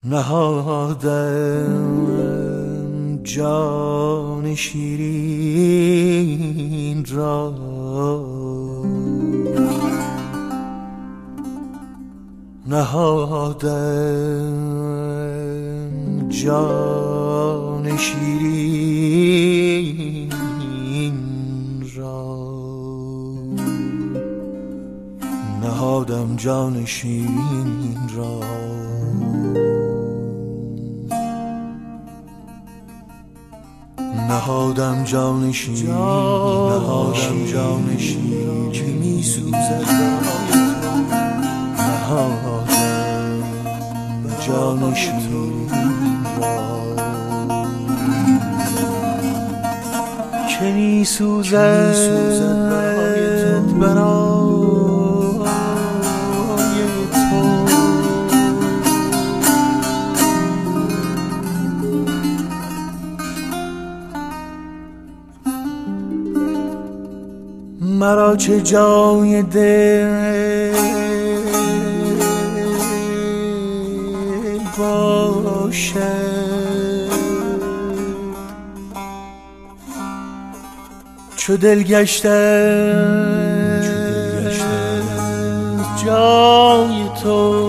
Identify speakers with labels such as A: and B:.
A: نهادم جان شیرین را نهادم جان شیرین را نهادم جان شیرین را نهادم جان شیرین نهادم جان شیرین که می سوزد نهادم جان شیرین را که می سوزد برای تو مرا چه جای دل باشد چو دل گشته جای تو